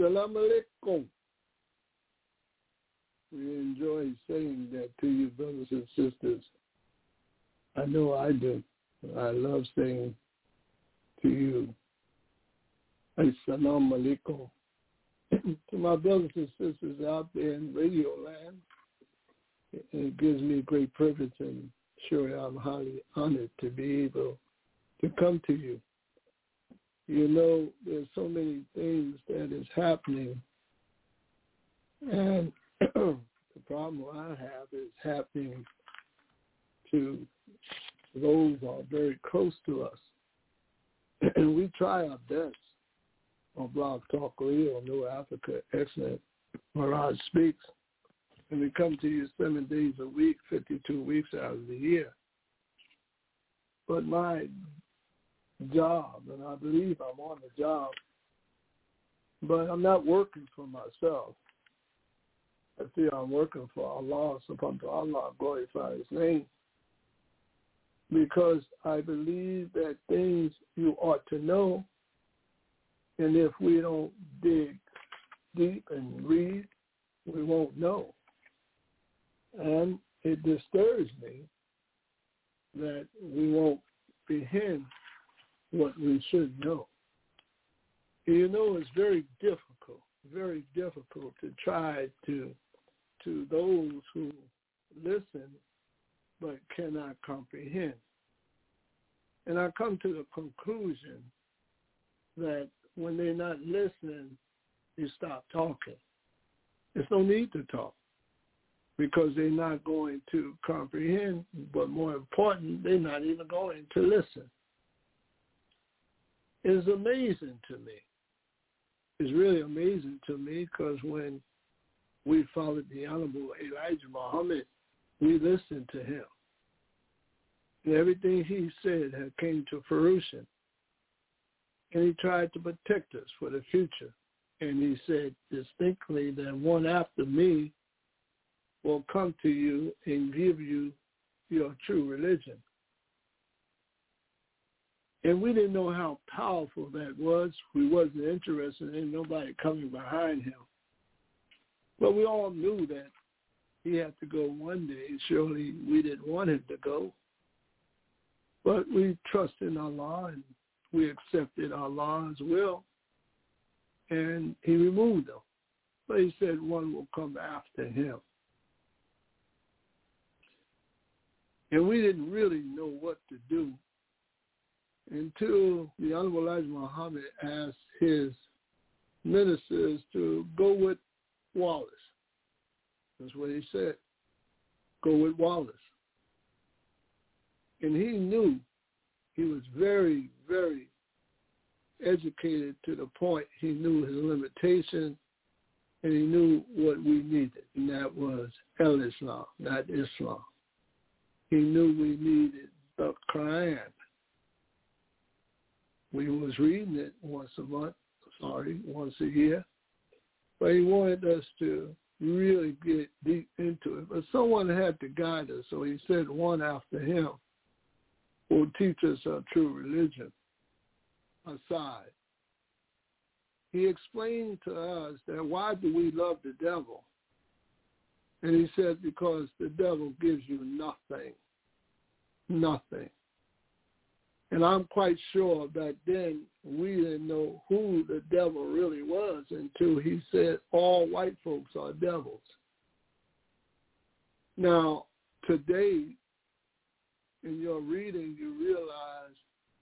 Assalamu alaikum. We enjoy saying that to you, brothers and sisters. I know I do. I love saying to you, Assalamu alaikum. To my brothers and sisters out there in Radio Land, it gives me great privilege, and sure I'm highly honored to be able to come to you. You know, there's so many things that is happening, and the problem I have is happening to those who are very close to us. And we try our best on Blog Talk Radio, New Africa, Excellent, Mirage Speaks. And we come to you 7 days a week, 52 weeks out of the year. But my job, and I believe I'm on the job, but I'm not working for myself. I feel I'm working for Allah, subhanahu wa ta'ala, glorify His name, because I believe that things you ought to know, and if we don't dig deep and read, we won't know. And it disturbs me that we won't comprehend what we should know. You know, it's very difficult to try to those who listen but cannot comprehend. And I come to the conclusion that when they're not listening, you stop talking. There's no need to talk because they're not going to comprehend, but more important, they're not even going to listen. It's amazing to me. It's really amazing to me because when we followed the Honorable Elijah Muhammad, we listened to him. And everything he said had came to fruition. And he tried to protect us for the future. And he said distinctly that one after me will come to you and give you your true religion. And we didn't know how powerful that was. We wasn't interested in nobody coming behind him. But we all knew that he had to go one day. Surely we didn't want him to go. But we trusted in Allah and we accepted Allah's will. And he removed them. But he said one will come after him. And we didn't really know what to do until the Honorable Elijah Muhammad asked his ministers to go with Wallace. That's what he said. Go with Wallace. And he knew, he was very, very educated to the point he knew his limitations and he knew what we needed, and that was El-Islam, not Islam. He knew we needed the Quran. We was reading it once a year, but he wanted us to really get deep into it. But someone had to guide us, so he said one after him will teach us our true religion. Aside, he explained to us that why do we love the devil? And he said because the devil gives you nothing. Nothing. And I'm quite sure that then we didn't know who the devil really was until he said all white folks are devils. Now, today, in your reading, you realize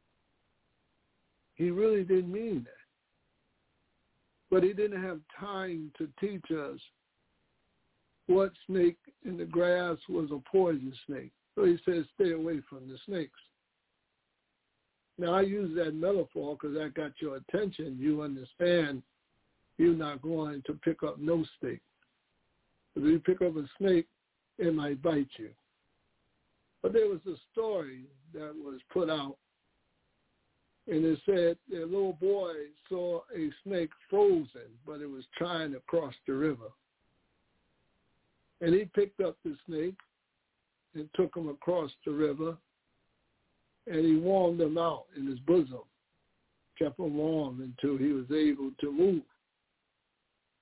he really didn't mean that. But he didn't have time to teach us what snake in the grass was a poison snake. So he said, stay away from the snakes. Now, I use that metaphor because that got your attention. You understand you're not going to pick up no snake. If you pick up a snake, it might bite you. But there was a story that was put out, and it said a little boy saw a snake frozen, but it was trying to cross the river. And he picked up the snake and took him across the river, and he warmed him out in his bosom, kept him warm until he was able to move.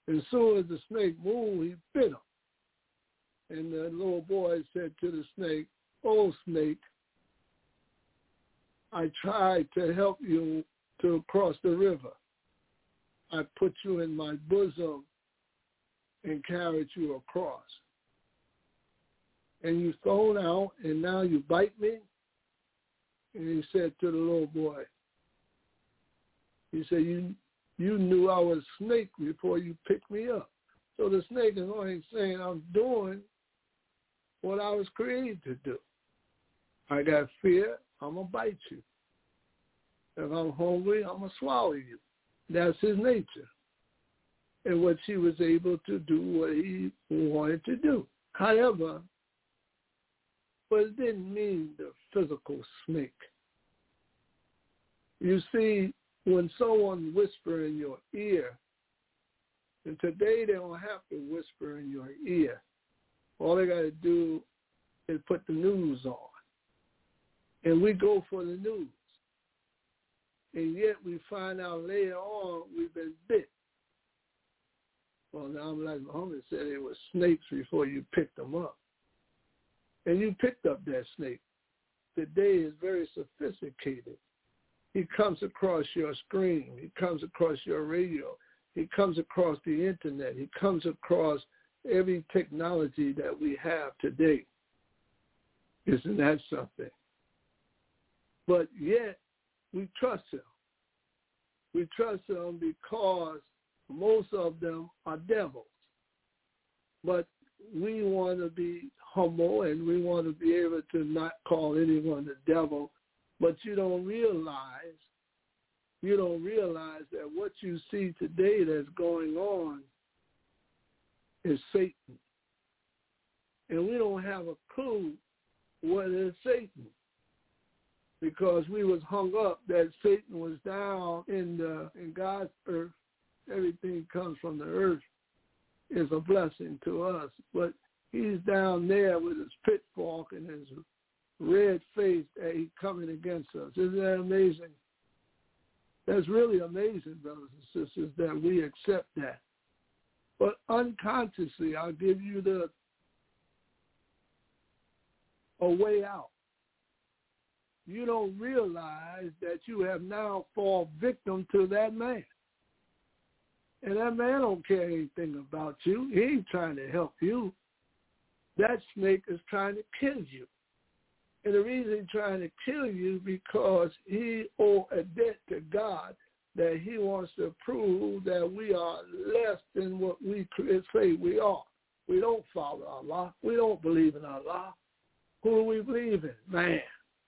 As soon as the snake moved, he bit him. And the little boy said to the snake, "Oh, snake, I tried to help you to cross the river. I put you in my bosom and carried you across. And you thrown out, and now you bite me?" And he said to the little boy, he said, you knew I was a snake before you picked me up. So the snake is only saying, I'm doing what I was created to do. I got fear, I'm going to bite you. If I'm hungry, I'm going to swallow you. That's his nature. And what she was able to do what he wanted to do. However, but it didn't mean the physical snake. You see, when someone whispers in your ear, and today they don't have to whisper in your ear. All they got to do is put the news on. And we go for the news. And yet we find out later on we've been bit. Well, now I'm like Muhammad said, it was snakes before you picked them up. And you picked up that snake. Today is very sophisticated. He comes across your screen. He comes across your radio. He comes across the internet. He comes across every technology that we have today. Isn't that something? But yet, we trust him. We trust him because most of them are devils. But we want to be humble and we want to be able to not call anyone the devil. But you don't realize that what you see today that's going on is Satan. And we don't have a clue what is Satan. Because we was hung up that Satan was down in God's earth. Everything comes from the earth is a blessing to us. But he's down there with his pitchfork and his red face that he's coming against us. Isn't that amazing? That's really amazing, brothers and sisters, that we accept that. But unconsciously, I'll give you a way out. You don't realize that you have now fallen victim to that man. And that man don't care anything about you. He ain't trying to help you. That snake is trying to kill you. And the reason he's trying to kill you because he owes a debt to God that he wants to prove that we are less than what we say we are. We don't follow Allah. We don't believe in Allah. Who do we believe in? Man.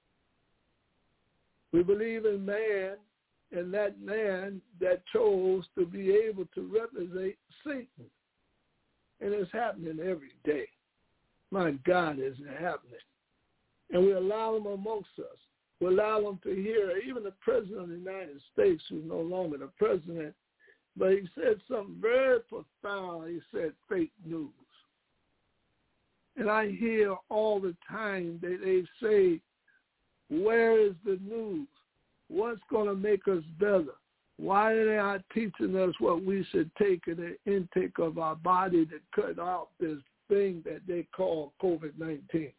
We believe in man, and that man that chose to be able to represent Satan. And it's happening every day. My God, is it happening? And we allow them amongst us. We allow them to hear, even the President of the United States, who's no longer the president, but he said something very profound. He said fake news. And I hear all the time that they say, where is the news? What's going to make us better? Why are they not teaching us what we should take in the intake of our body to cut out this thing that they call COVID-19?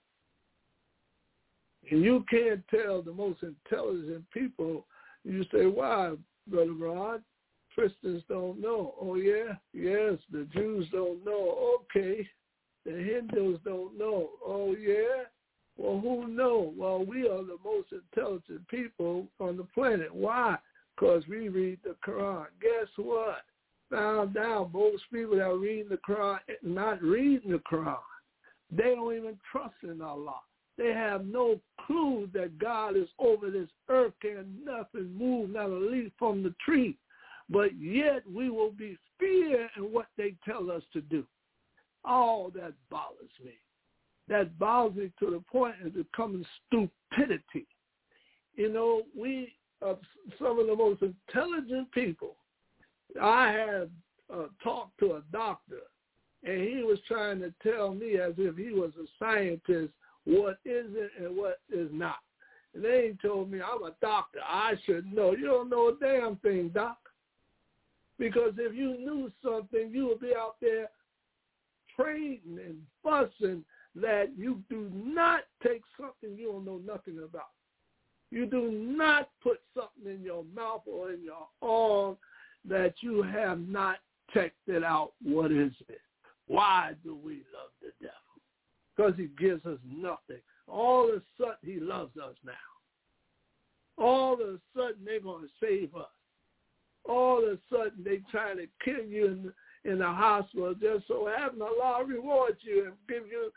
And you can't tell the most intelligent people. You say, why, Brother Rod? Christians don't know. Oh, yeah? Yes, the Jews don't know. Okay. The Hindus don't know. Oh, yeah? Well, who knows? Well, we are the most intelligent people on the planet. Why? Because we read the Quran. Guess what? Found out most people that are reading the Quran not reading the Quran. They don't even trust in Allah. They have no clue that God is over this earth. Can nothing move, not a leaf from the tree. But yet we will be feared in what they tell us to do. Oh, that bothers me. That bothers me to the point of becoming stupidity. You know, we are some of the most intelligent people. I had talked to a doctor, and he was trying to tell me as if he was a scientist what is it and what is not. And they told me, I'm a doctor. I should know. You don't know a damn thing, doc. Because if you knew something, you would be out there trading and fussing that you do not take something you don't know nothing about. You do not put something in your mouth or in your arm that you have not checked it out. What is it? Why do we love the devil? Because he gives us nothing. All of a sudden, he loves us now. All of a sudden, they're going to save us. All of a sudden, they're trying to kill you in the hospital just so having Allah reward you and give you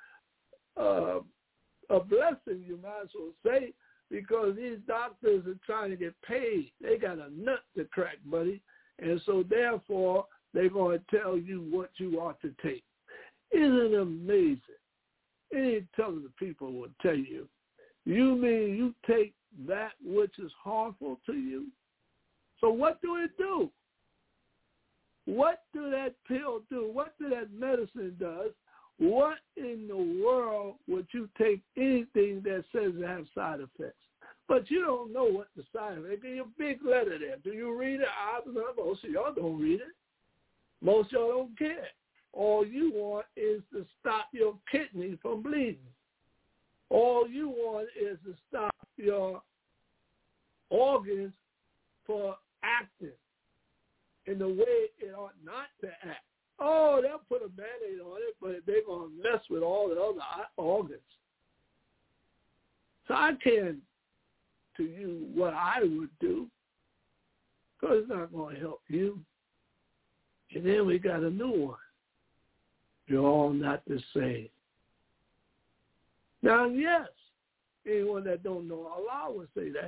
a blessing, you might as well say, because these doctors are trying to get paid. They got a nut to crack, buddy. And so, therefore, they're going to tell you what you ought to take. Isn't it amazing? Any intelligent people will tell you, you mean you take that which is harmful to you? So what do it do? What do that pill do? What do that medicine does? What in the world would you take anything that says it has side effects? But you don't know what the side effects. There's a big letter there. Do you read it? I don't know. Most of y'all don't read it. Most of y'all don't care. All you want is to stop your kidney from bleeding. All you want is to stop your organs for acting in the way it ought not to act. Oh, they'll put a Band-Aid on it, but they're going to mess with all the other organs. So I can't tell you what I would do, because it's not going to help you. And then we got a new one. You're all not the same. Now, yes, anyone that don't know Allah would say that.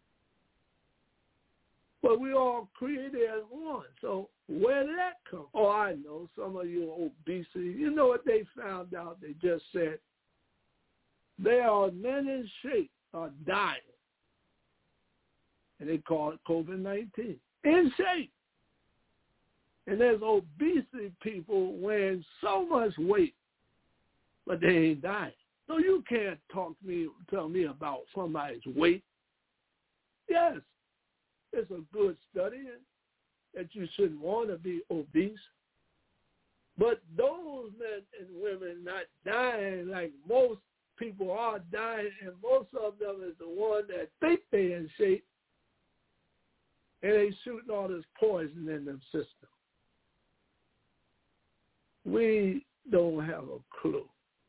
But we all created as one. So where did that come? Oh, I know. Some of you are obesity. You know what they found out? They just said there are men in shape are dying. And they call it COVID-19. In shape. And there's obesity people wearing so much weight, but they ain't dying. So you can't tell me about somebody's weight. Yes, it's a good study that you shouldn't want to be obese. But those men and women not dying like most people are dying, and most of them is the one that think they're in shape, and they shooting all this poison in their system. We don't have a clue.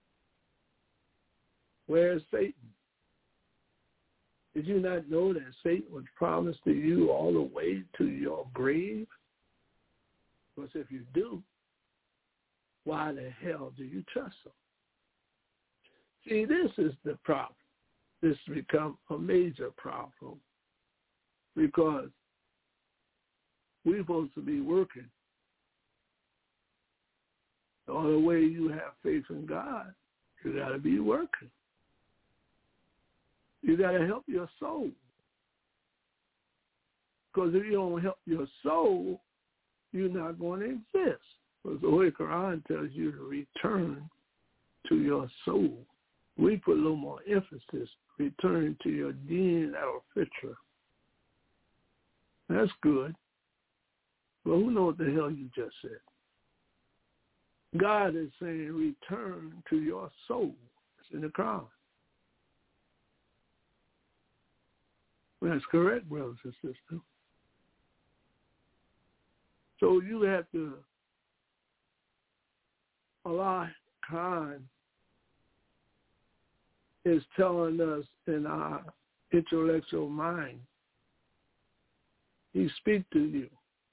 Where's Satan? Did you not know that Satan was promised to you all the way to your grave? Because if you do, why the hell do you trust him? See, this is the problem. This has become a major problem because we're supposed to be working. The only way you have faith in God, you got to be working. You got to help your soul. Because if you don't help your soul, you're not going to exist. Because the Holy Quran tells you to return to your soul. We put a little more emphasis, return to your deen al-fitra. That's good. But who knows what the hell you just said? God is saying return to your soul. It's in the Quran. That's correct, brothers and sisters. So you have to, Allah Khan is telling us in our intellectual mind, he speaks to you.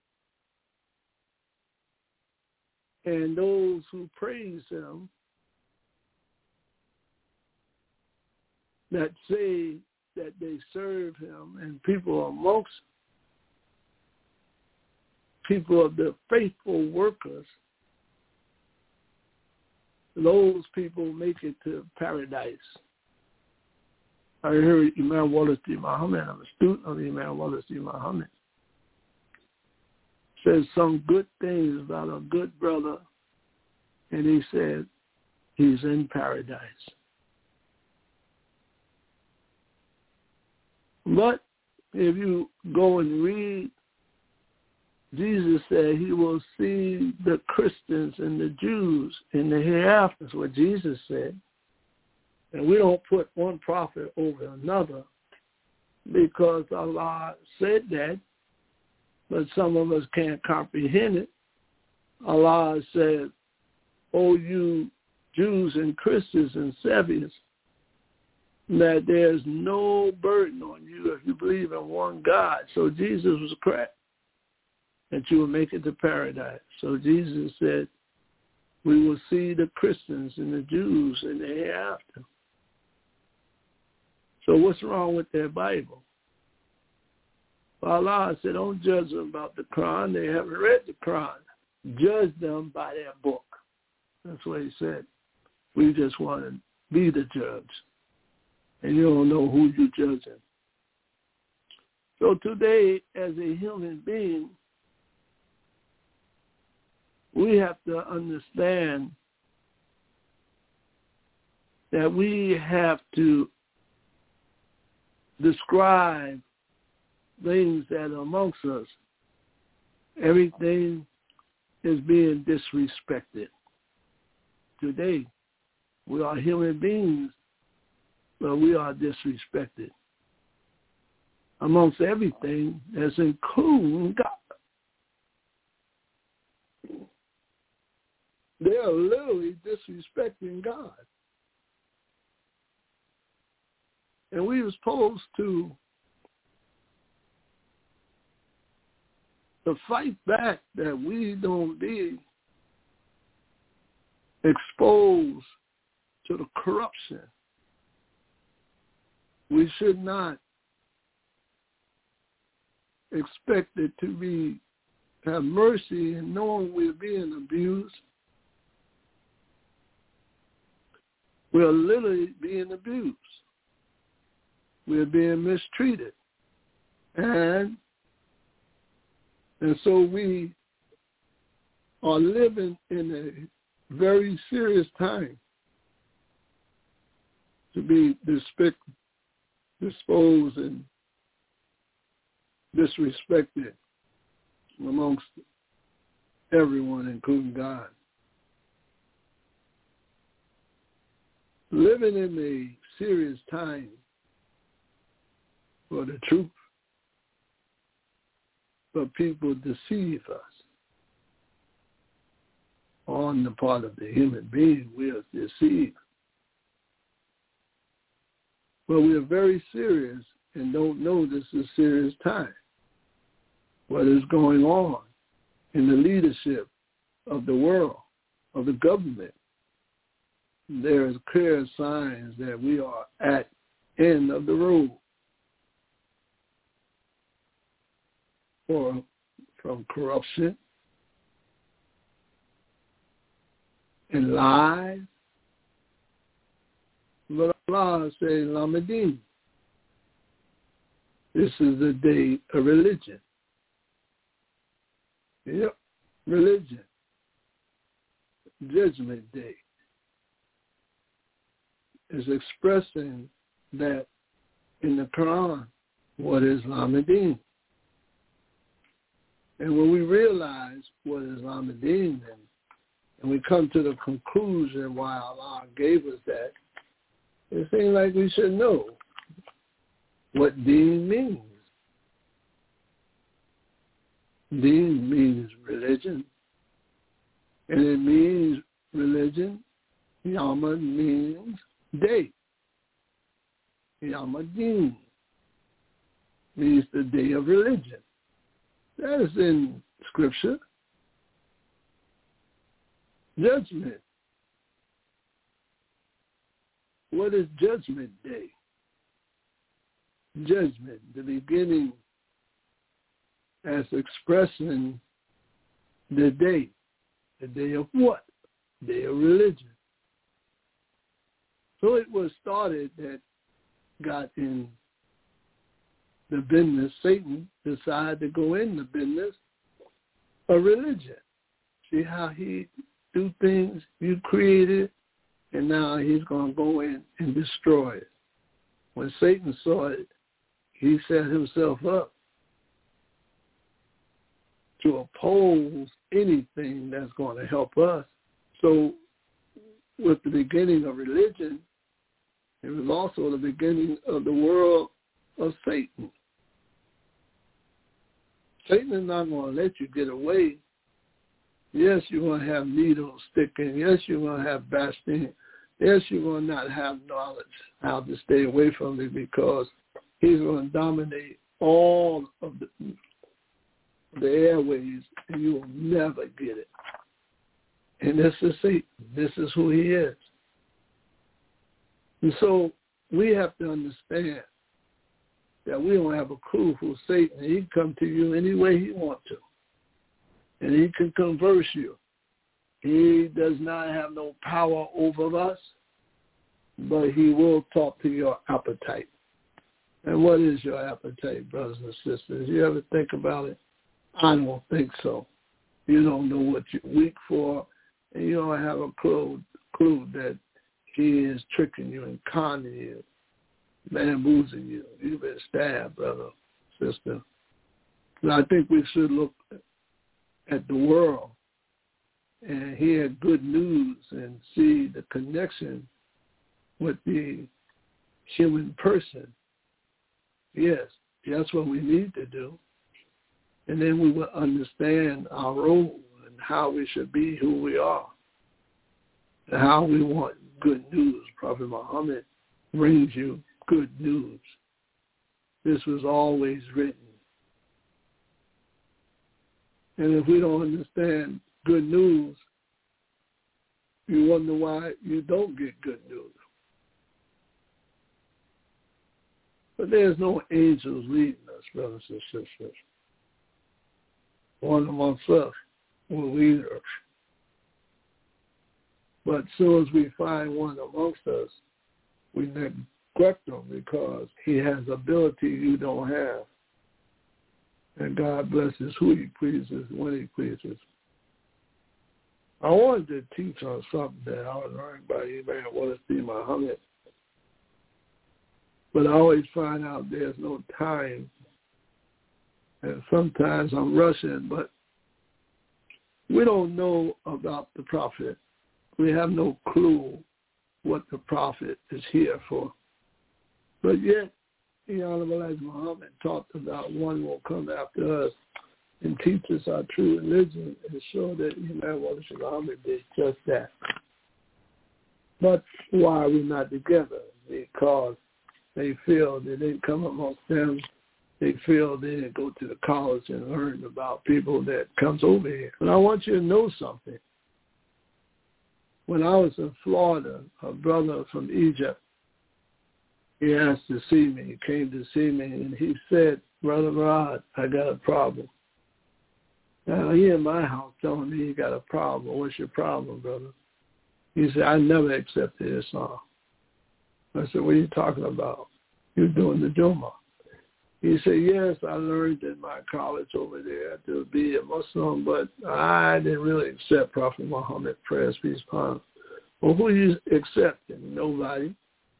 And those who praise him, that say that they serve him, and people amongst people of the faithful workers, those people make it to paradise. I heard Imam Wallace D. Muhammad, I'm a student of Imam Wallace D. Muhammad, says some good things about a good brother, and he said he's in paradise. But if you go and read Jesus said he will see the Christians and the Jews in the hereafter. That's what Jesus said. And we don't put one prophet over another because Allah said that, but some of us can't comprehend it. Allah said, "O you Jews and Christians and Sabians, that there's no burden on you if you believe in one God." So Jesus was correct, that you will make it to paradise. So Jesus said, we will see the Christians and the Jews in the hereafter. So what's wrong with their Bible? Well, Allah said, don't judge them about the Quran. They haven't read the Quran. Judge them by their book. That's what he said. We just want to be the judge. And you don't know who you're judging. So today, as a human being, we have to understand that we have to describe things that are amongst us. Everything is being disrespected. Today, we are human beings, but we are disrespected amongst everything that's including God. They are literally disrespecting God. And we were supposed to fight back that we don't be exposed to the corruption. We should not expect it to have mercy in knowing we're being abused. We're literally being abused. We're being mistreated. And so we are living in a very serious time to be disposed and disrespected amongst everyone, including God. Living in a serious time for the truth, but people deceive us. On the part of the human being, we are deceived. But we are very serious and don't know this is a serious time. What is going on in the leadership of the world, of the government? There is clear signs that we are at end of the road. Or from corruption and lies. But Allah says, Lamadin, this is the day of religion. Yep, religion. Judgment Day is expressing that in the Quran, what is Lamadin? And when we realize what is Lamadin, and we come to the conclusion why Allah gave us that, it seems like we should know what Deen means. Deen means religion, and it means religion. Yama means day. Yamadin means the day of religion. That is in Scripture. Judgment. What is Judgment Day? Judgment, the beginning as expressing the day. The day of what? Day of religion. So it was started that got in the business. Satan decided to go in the business of religion. See how he do things you created, and now he's going to go in and destroy it. When Satan saw it, he set himself up to oppose anything that's going to help us. So with the beginning of religion, it was also the beginning of the world of Satan. Satan is not going to let you get away. Yes, you're going to have needles sticking. Yes, you're going to have basting. Yes, you're going to not have knowledge how to stay away from it, because he's going to dominate all of the airways, and you will never get it. And this is Satan. This is who he is. And so we have to understand that we don't have a clue who's Satan. He can come to you any way he wants to. And he can converse you. He does not have no power over us, but he will talk to your appetite. And what is your appetite, brothers and sisters? You ever think about it? I don't think so. You don't know what you're weak for, and you don't have a clue that he is tricking you and conning you, bamboozling you. You've been stabbed, brother, sister. And I think we should look at the world and hear good news and see the connection with the human person. Yes, that's what we need to do. And then we will understand our role and how we should be who we are and how we want good news. Prophet Muhammad brings you good news. This was always written. And if we don't understand good news, you wonder why you don't get good news. But there's no angels leading us, brothers and sisters. One amongst us will lead us. But as soon as we find one amongst us, we neglect him because he has ability you don't have. And God blesses who he pleases when he pleases. I wanted to teach on something that I was learned by Imam Wallace Muhammad. But I always find out there's no time. And sometimes I'm rushing, but we don't know about the prophet. We have no clue what the prophet is here for. But yet, the Honorable Elijah Muhammad talked about one will come after us and teach us our true religion and show that Imam Wallace Muhammad did just that. But why are we not together? Because they feel they didn't come amongst them. They feel they didn't go to the college and learn about people that comes over here. And I want you to know something. When I was in Florida, a brother from Egypt, he asked to see me. He came to see me, and he said, Brother Rod, I got a problem. Now, he in my house telling me he got a problem. What's your problem, brother? He said, I never accepted Islam. I said, what are you talking about? You're doing the Jumu'ah. He said, yes, I learned in my college over there to be a Muslim, but I didn't really accept Prophet Muhammad, praise peace upon him. Well, who you accepting? Nobody.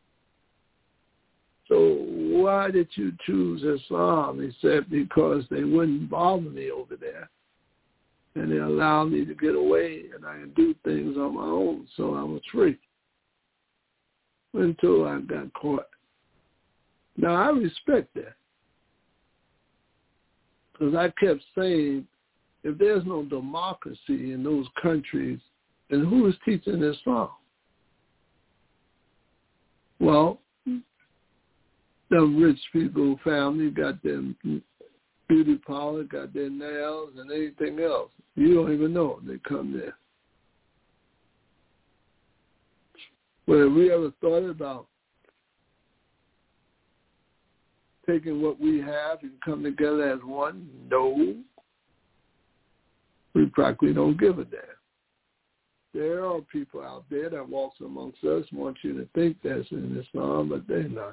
So why did you choose Islam? He said, because they wouldn't bother me over there. And they allowed me to get away, and I could do things on my own, so I was free until I got caught. Now, I respect that. Because I kept saying, if there's no democracy in those countries, then who is teaching Islam? Well, the rich people family got them beauty parlor, got their nails and anything else. You don't even know they come there. But have we ever thought about taking what we have and come together as one? No. We practically don't give a damn. There are people out there that walks amongst us, want you to think that's in Islam, but they're not.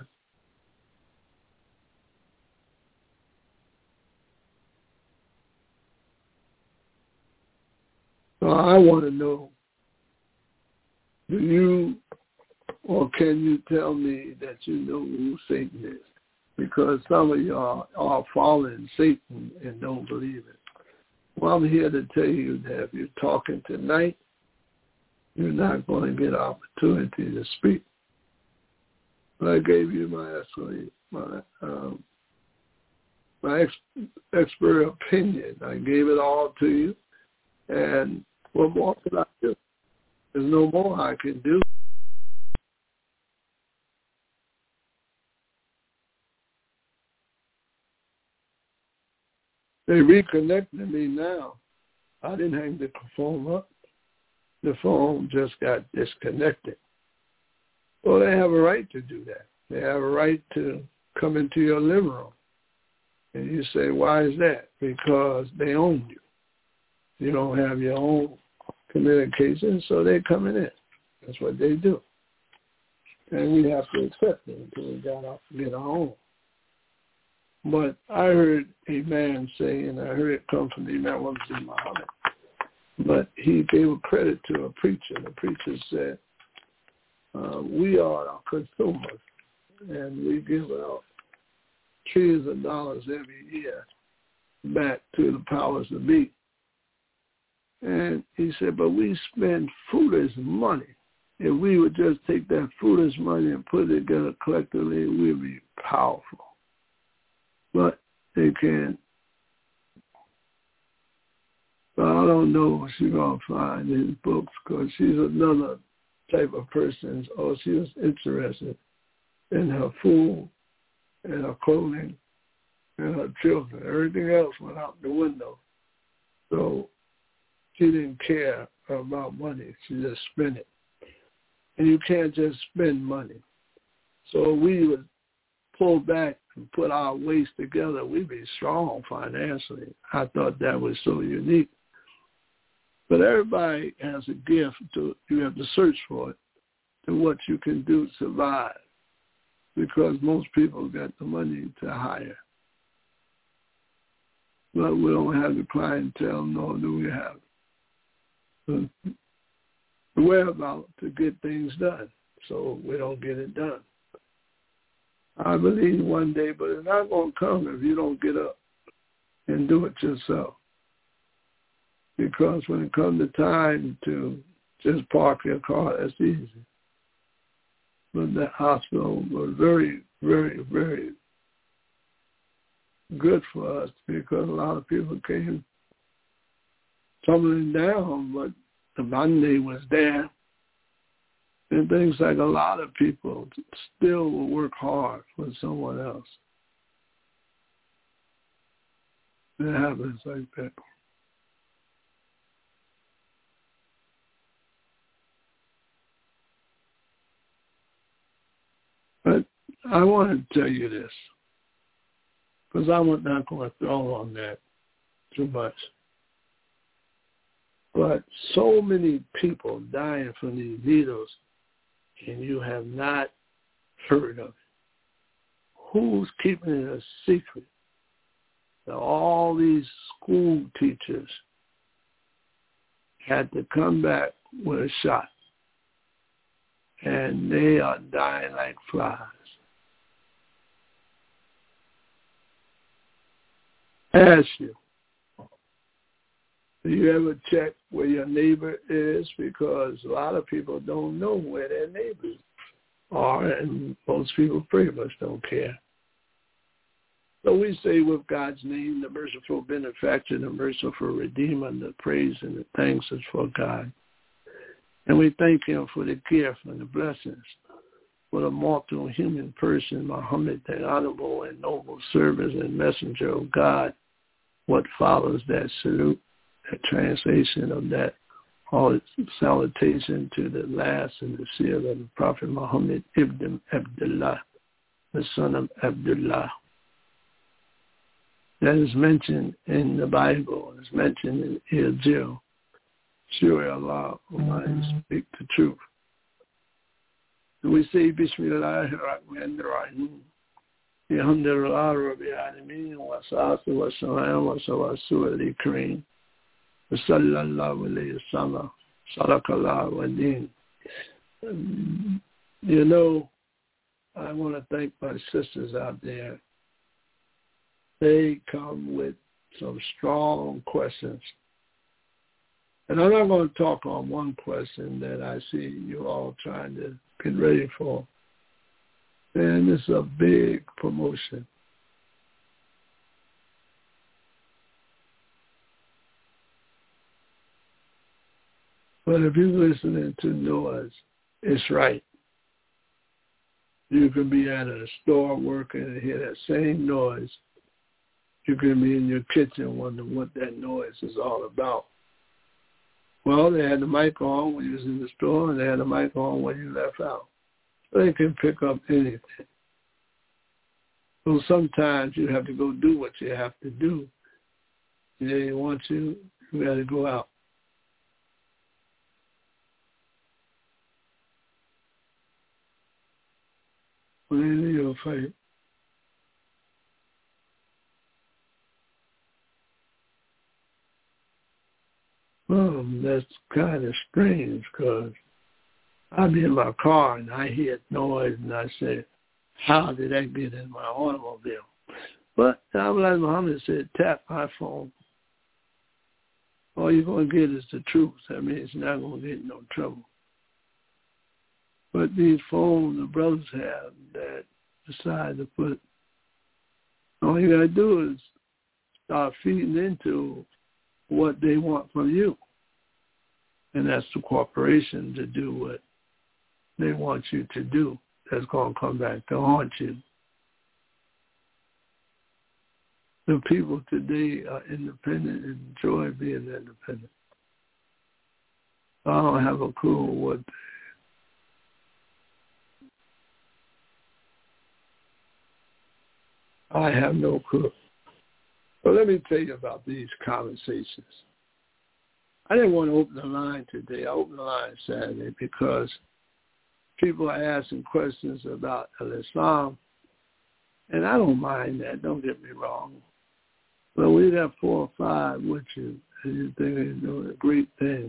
So I want to know, do you or can you tell me that you know who Satan is? Because some of y'all are following Satan and don't believe it. Well, I'm here to tell you that if you're talking tonight, you're not going to get an opportunity to speak. But I gave you my expert opinion. I gave it all to you. And what more can I do? There's no more I can do. They reconnected me now. I didn't hang the phone up. The phone just got disconnected. Well, they have a right to do that. They have a right to come into your living room. And you say, why is that? Because they own you. You don't have your own communication, so they're coming in. That's what they do. And we have to accept it until we get our own. But I heard a man say, and I heard it come from the Imam Muhammad, but he gave a credit to a preacher. The preacher said, we are our consumers, and we give out trillions of dollars every year back to the powers that be. And he said, but we spend foolish money. If we would just take that foolish money and put it together collectively, we'd be powerful. But they can't. But I don't know what she's going to find in his books, because she's another type of person. Oh, she was interested in her food and her clothing and her children. Everything else went out the window. So she didn't care about money. She just spent it. And you can't just spend money. So we would pull back and put our waist together. We'd be strong financially. I thought that was so unique. But everybody has a gift. You have to search for it, to what you can do to survive, because most people got the money to hire. But we don't have the clientele, nor do we have the whereabouts to get things done. So we don't get it done. I believe one day, but it's not going to come if you don't get up and do it yourself. Because when it comes to time to just park your car, that's easy. But the hospital was very, very, very good for us, because a lot of people came tumbling down, but the Monday was there. And things like a lot of people still will work hard for someone else. It happens like that. But I want to tell you this, because I'm not going to throw on that too much. But so many people dying from these needles, and you have not heard of it. Who's keeping it a secret? Now, all these school teachers had to come back with a shot, and they are dying like flies. Ask you, do you ever check where your neighbor is? Because a lot of people don't know where their neighbors are, and most people pretty much don't care. So we say with God's name, the merciful benefactor, the merciful redeemer, the praise and the thanks is for God. And we thank him for the gift and the blessings, for the mortal human person, Muhammad, the honorable and noble servant and messenger of God. What follows that salute, that translation of that, all salutation to the last and the seal of the Prophet Muhammad ibn Abdullah, the son of Abdullah. That is mentioned in the Bible, is mentioned in Injil. Sure, Allah will speak the truth. And we say, Bismillahirrahmanirrahim. Alhamdulillah Rabbil Alameen wa salatu wa salam wa sawasu al-ikrim. Wa sallallahu alayhi wa sallam. Sadakallah wa deen. You know, I want to thank my sisters out there. They come with some strong questions. And I'm not going to talk on one question that I see you all trying to get ready for. And it's a big promotion. But if you're listening to noise, it's right. You can be at a store working and hear that same noise. You can be in your kitchen wondering what that noise is all about. Well, they had the mic on when you was in the store, and they had the mic on when you left out. So they can pick up anything. So sometimes you have to go do what you have to do. If they want you, you got to go out. When you'll fight. Well, that's kind of strange because I'll be in my car and I hear noise and I say, how did that get in my automobile? But Abdullah Muhammad said, tap my phone. All you're going to get is the truth. That means you're not going to get in no trouble. But these phones the brothers have that decide to put, all you got to do is start feeding into what they want from you. And that's the corporation to do what they want you to do. That's going to come back to haunt you. The people today are independent and enjoy being independent. I don't have a clue what I have no clue. But let me tell you about these conversations. I didn't want to open the line today. I opened the line Saturday because people are asking questions about Islam, and I don't mind that. Don't get me wrong. But we have 4 or 5 with you, and you think they're doing a great thing.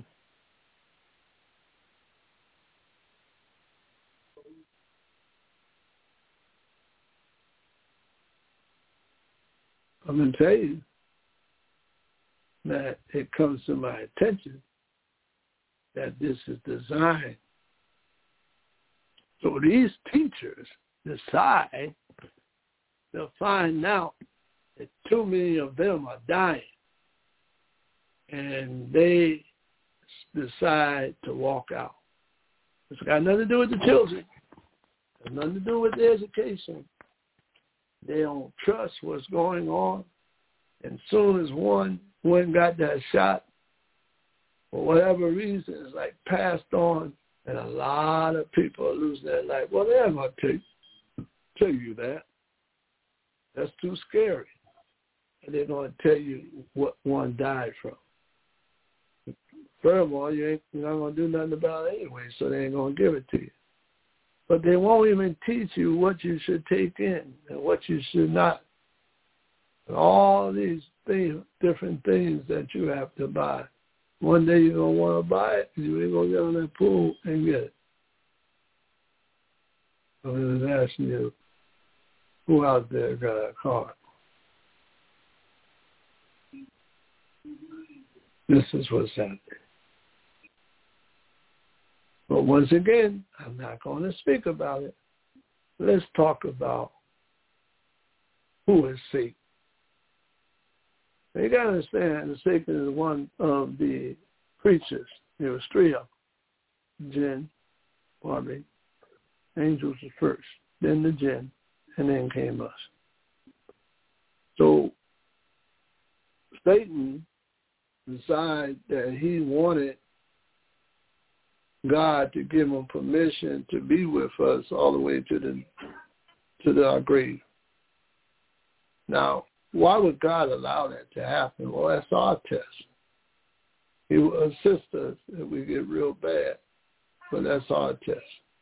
I'm going to tell you that it comes to my attention that this is designed so these teachers decide to find out that too many of them are dying, and they decide to walk out. It's got nothing to do with the children. It's got nothing to do with their education. They don't trust what's going on. And soon as one got that shot, for whatever reason, it's like passed on, and a lot of people are losing their life. Well, they're not going to tell you that. That's too scary. And they're going to tell you what one died from. Furthermore, you're not going to do nothing about it anyway, so they ain't going to give it to you. But they won't even teach you what you should take in and what you should not. And all these things, different things that you have to buy. One day you're going to want to buy it, and you ain't going to get on that pool and get it. So I was asking you, who out there got a car? This is what's happening. But once again, I'm not going to speak about it. Let's talk about who is Satan. Now you got to understand that Satan is one of the creatures. There was 3 of them. Jinn, angels was first, then the jinn, and then came us. So Satan decided that he wanted God to give him permission to be with us all the way to our grave. Now, why would God allow that to happen? Well, that's our test. He will assist us if we get real bad, but that's our test.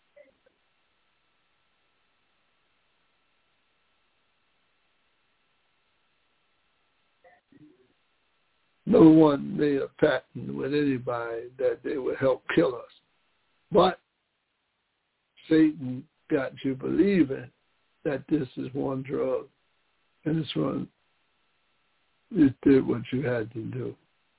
No one made a pact with anybody that they would help kill us. But Satan got you believing that this is one drug, and it's one just did what you had to do.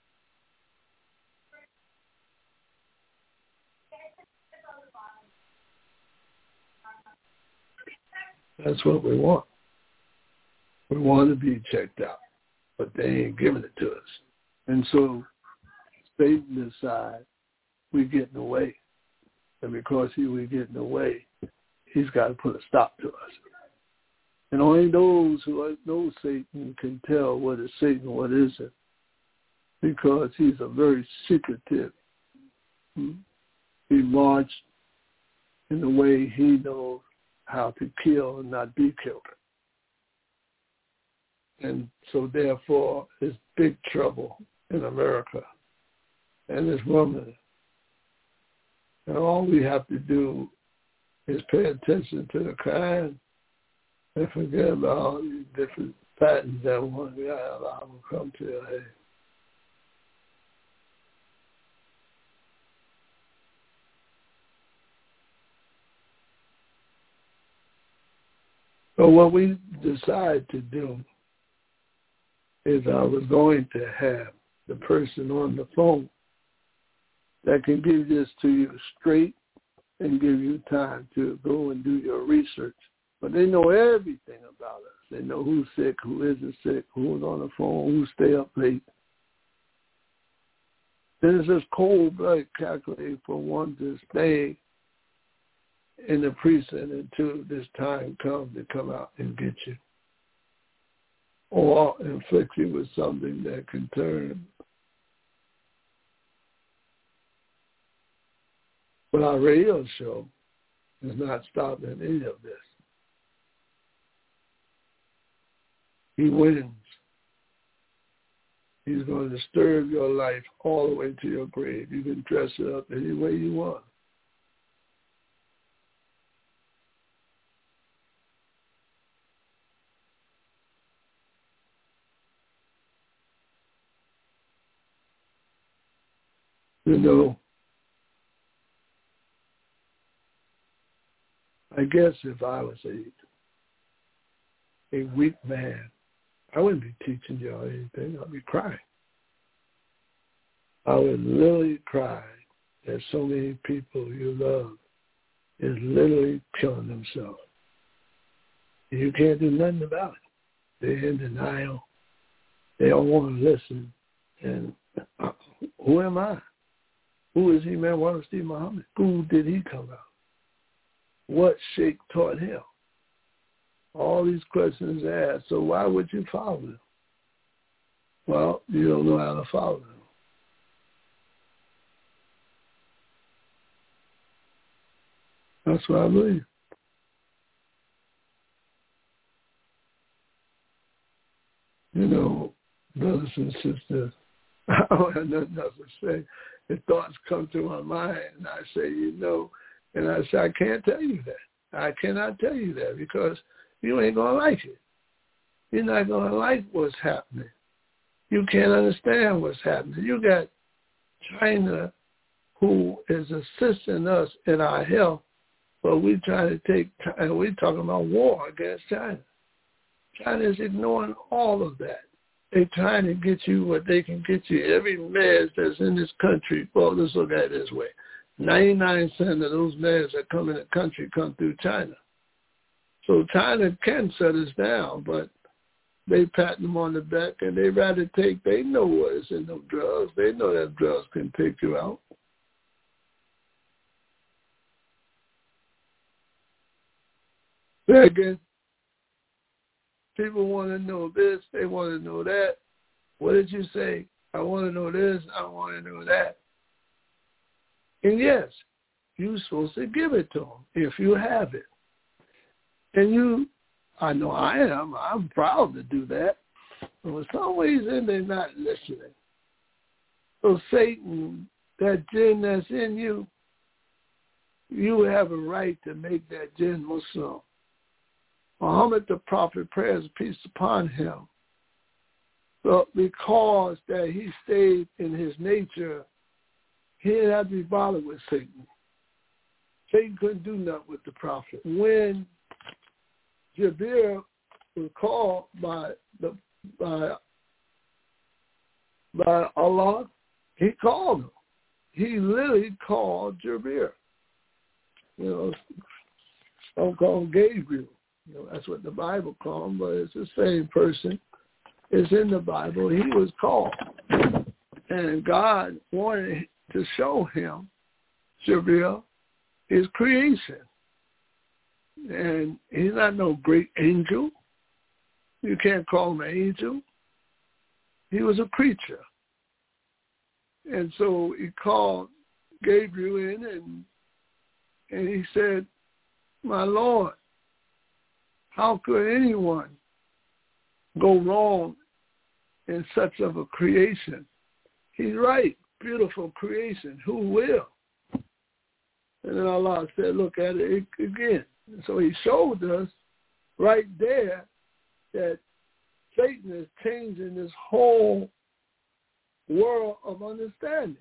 That's what we want. We want to be checked out, but they ain't giving it to us. And so Satan decides we get in the way. And because we get in the way, he's got to put a stop to us. And only those who know Satan can tell what is Satan, what isn't, because he's a very secretive. He marched in the way he knows how to kill and not be killed. And so therefore, it's big trouble in America and this woman. And all we have to do is pay attention to the crime and forget about all these different patterns that one guy will come to your head. So what we decided to do is I was going to have the person on the phone that can give this to you straight and give you time to go and do your research. But they know everything about us. They know who's sick, who isn't sick, who's on the phone, who stay up late. Then it's just cold blood calculated for one to stay in the precinct until this time comes to come out and get you, or inflict you with something that can turn. But our radio show is not stopping any of this. He wins. He's going to disturb your life all the way to your grave. You can dress it up any way you want. You know, I guess if I was a weak man, I wouldn't be teaching y'all anything. I'd be crying. I would literally cry that so many people you love is literally killing themselves. You can't do nothing about it. They're in denial. They don't want to listen. And who am I? Who is Imam Steve Muhammad? Who did he come out? What sheikh taught him? All these questions asked. So why would you follow him? Well, you don't know how to follow him. That's what I believe. You know, brothers and sisters, I don't have nothing else to say. The thoughts come to my mind, and I say, and I say, I can't tell you that. I cannot tell you that because you ain't going to like it. You're not going to like what's happening. You can't understand what's happening. You got China who is assisting us in our health, but we're trying to we're talking about war against China. China is ignoring all of that. They're trying to get you what they can get you. Every meds that's in this country, well, let's look at it this way. 99% of those meds that come in the country come through China. So China can shut us down, but they pat them on the back and they rather they know what is in them drugs. They know that drugs can take you out. Again, people want to know this, they want to know that. What did you say? I want to know this, I want to know that. And yes, you're supposed to give it to them if you have it. And I know I am. I'm proud to do that. But for some reason, they're not listening. So Satan, that jinn that's in you, you have a right to make that jinn Muslim. Muhammad the Prophet, prayers and peace upon him, but because that he stayed in his nature, he didn't have to be bothered with Satan. Satan couldn't do nothing with the Prophet. When Jabir was called by by Allah, he called him. He literally called Jibril. Some call him Gabriel. That's what the Bible calls him, but it's the same person. It's in the Bible. He was called. And God wanted to show him, Jibril, his creation. And he's not no great angel. You can't call him an angel. He was a creature. And so he called Gabriel in and he said, my Lord, how could anyone go wrong in such of a creation? He's right. Beautiful creation. Who will? And then Allah said, look at it again. And so he showed us right there that Satan is changing this whole world of understanding.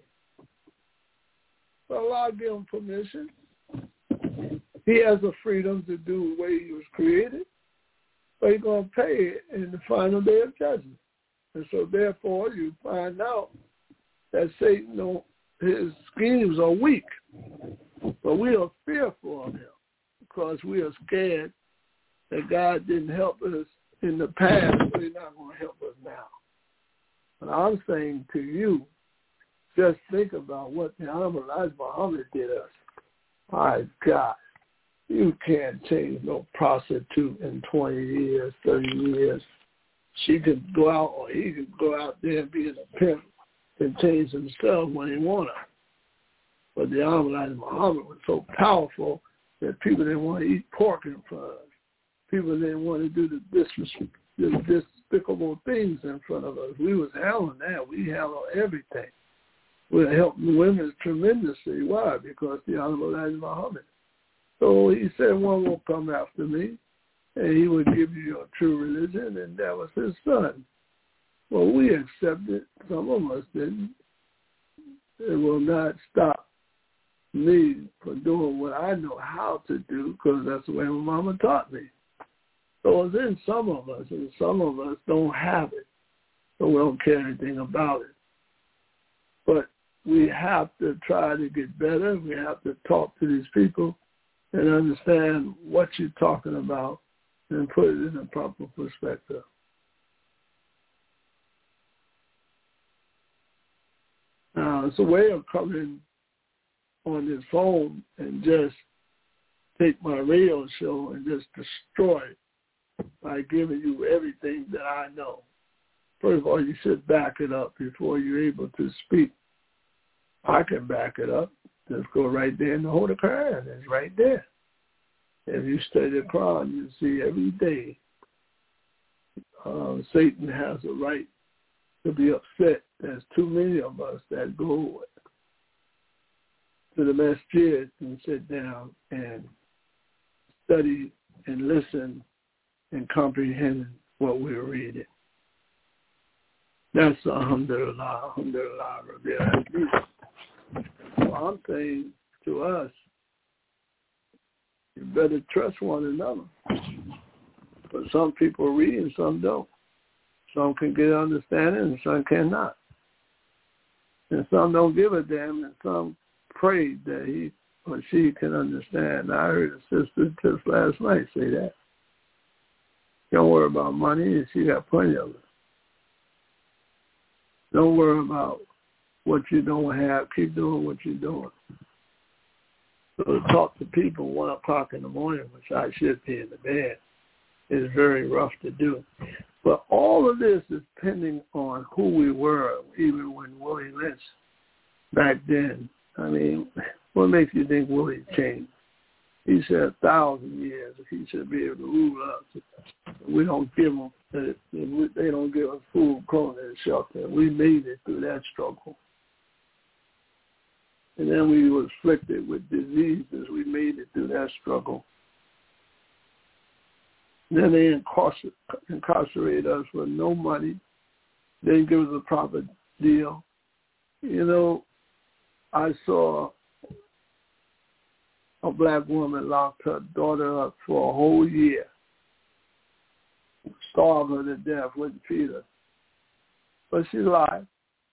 So Allah gave him permission. He has the freedom to do the way he was created, but he's going to pay it in the final day of judgment. And so therefore you find out that Satan, his schemes are weak, but we are fearful of him because we are scared that God didn't help us in the past, so he's not going to help us now. But I'm saying to you, just think about what the Honorable Elijah Muhammad did us. My God, you can't change no prostitute in 20 years, 30 years. She could go out, or he could go out there and be a pimp and change himself when he wanted. But the Honorable Elijah Muhammad was so powerful that people didn't want to eat pork in front of us. People didn't want to do the despicable things in front of us. We was handling that. We handled everything. We were helping women tremendously. Why? Because the Honorable Elijah Muhammad. So he said, one will come after me, and he would give you your true religion, and that was his son. Well, we accepted. Some of us didn't. It will not stop me from doing what I know how to do because that's the way my mama taught me. So it's in some of us, and some of us don't have it, so we don't care anything about it. But we have to try to get better. We have to talk to these people and understand what you're talking about and put it in a proper perspective. Now, it's a way of coming on this phone and just take my radio show and just destroy it by giving you everything that I know. First of all, you should back it up before you're able to speak. I can back it up. Just go right there in the Holy Quran. It's right there. If you study the Quran, you see every day Satan has a right to be upset. There's too many of us that go to the masjid and sit down and study and listen and comprehend what we're reading. That's alhamdulillah, alhamdulillah, Rabbil Alamin. So I'm saying to us, you better trust one another. But some people read and some don't. Some can get understanding and some cannot. And some don't give a damn and some pray that he or she can understand. I heard a sister just last night say that. Don't worry about money, and she got plenty of it. Don't worry about what you don't have. Keep doing what you're doing. So to talk to people 1 o'clock in the morning, which I should be in the bed, is very rough to do. But all of this is depending on who we were, even when Willie Lynch back then. I mean, what makes you think Willie changed? He said 1,000 years he should be able to rule us. We don't give them, they don't give us food, clothing, and shelter. We made it through that struggle. And then we were afflicted with diseases. We made it through that struggle. Then they incarcerate us with no money. They didn't give us a proper deal. You know, I saw a black woman locked her daughter up for a whole year, starved her to death, wouldn't feed her. But she's alive.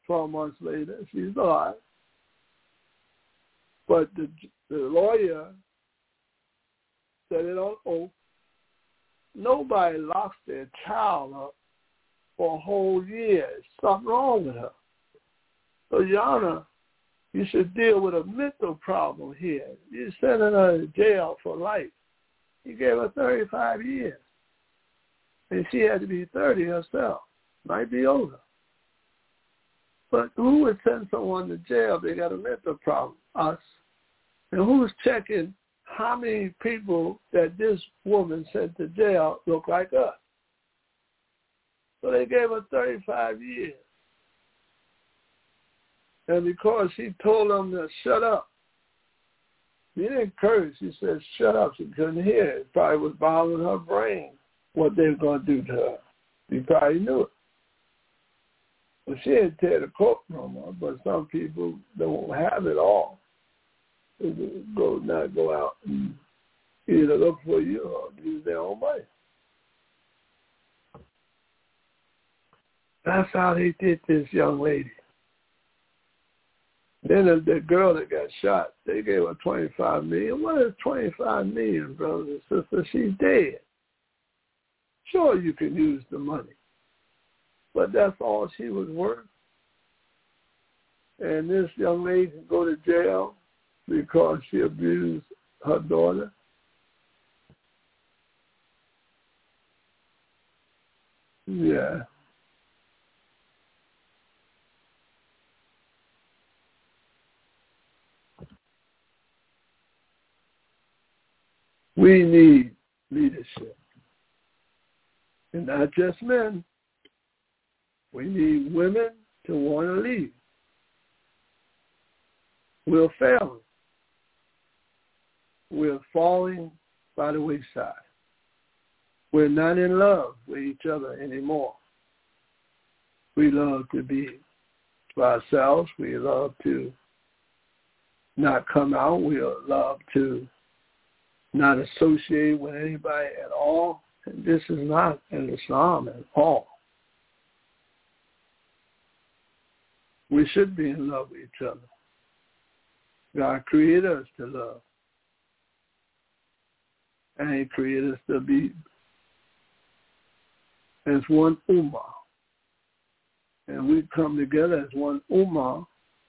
12 months later, she's alive. But the lawyer said it on oath. Nobody locks their child up for a whole year. There's something wrong with her. So, Your Honor, you should deal with a mental problem here. You're sending her to jail for life. You gave her 35 years. And she had to be 30 herself. Might be older. But who would send someone to jail if they got a mental problem? Us. And who's checking how many people that this woman sent to jail look like us? So they gave her 35 years. And because she told them to shut up, she didn't encourage. She said, shut up. She couldn't hear it. It probably was bothering her brain what they were going to do to her. She probably knew it. Well, she didn't tear the courtroom up, but some people don't have it all. They not go out and either look for you or use their own money. That's how they did this young lady. Then the girl that got shot, they gave her $25 million. What is $25 million, brothers and sisters? She's dead. Sure, you can use the money, but that's all she was worth. And this young lady can go to jail because she abused her daughter. Yeah. We need leadership. And not just men. We need women to want to lead. We're failing. We're falling by the wayside. We're not in love with each other anymore. We love to be to ourselves. We love to not come out. We love to not associate with anybody at all. And this is not in Islam at all. We should be in love with each other. God created us to love. And He created us to be as one ummah. And we come together as one ummah